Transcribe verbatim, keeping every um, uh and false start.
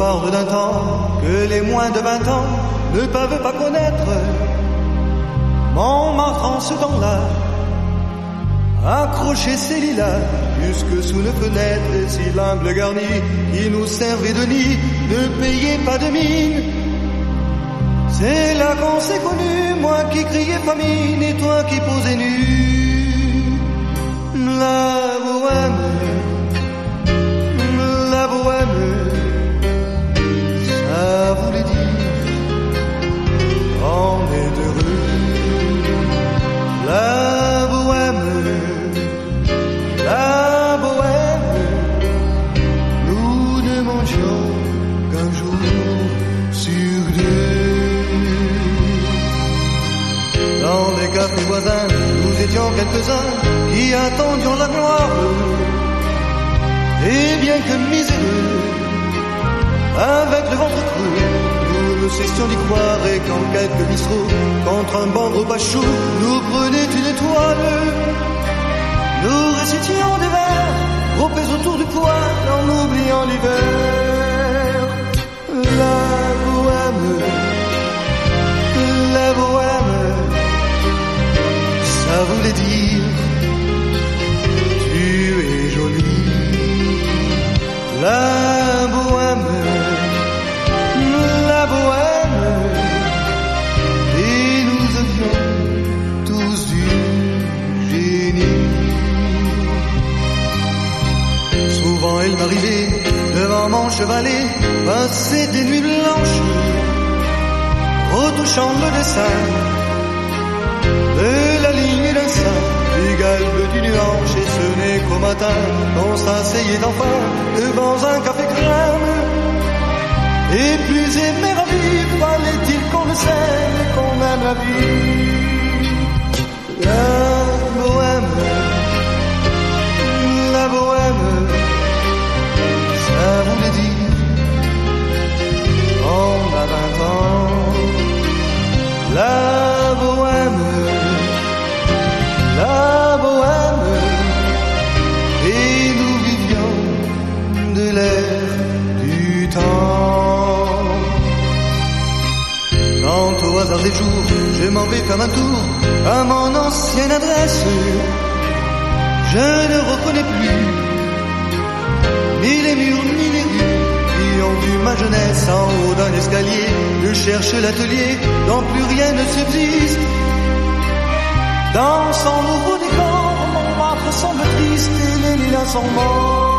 l'histoire d'un temps que les moins de vingt ans ne peuvent pas connaître. Montmartre en ce temps-là accrochait ses lilas jusque sous nos fenêtres, et si l'humble garni qui nous servait de nid ne payait pas de mine. C'est là qu'on s'est connus, moi qui criais famine et toi qui posais nu. La bohème, la bohème, ça voulait dire on est heureux. La bohème, la bohème, nous ne mangeons qu'un jour sur deux. Dans les cafés voisins, nous étions quelques-uns qui attendions la gloire. Et bien que miséreux, avec le ventre creux, nous ne cessions d'y croire. Et quand quelques bistrots, contre un bon repas chaud, nous prenaient une étoile, nous récitions des vers, groupés autour du poêle, en oubliant l'hiver. La bohème, la bohème, ça voulait dire tu es jolie. La bohème, la bohème, et nous avions tous du génie. Souvent elle m'arrivait devant mon chevalet, passer des nuits blanches, retouchant le dessin de la ligne d'un sein, du galbe du nuage, et ce n'est qu'au matin qu'on s'asseyait enfin devant un café crème. Et plus aimer à vivre, fallait-il qu'on le sait et qu'on aime la vie. La bohème, la bohème, ça voulait dire on a vingt ans. La bohème, la bohème, et nous vivions de l'air du temps. Quand au hasard des jours, je m'en vais faire un tour à mon ancienne adresse, je ne reconnais plus ni les murs ni les rues qui ont vu ma jeunesse en haut d'un escalier. Je cherche l'atelier dont plus rien ne subsiste. Dans son nouveau décor, Montmartre semble triste et les lilas sont morts.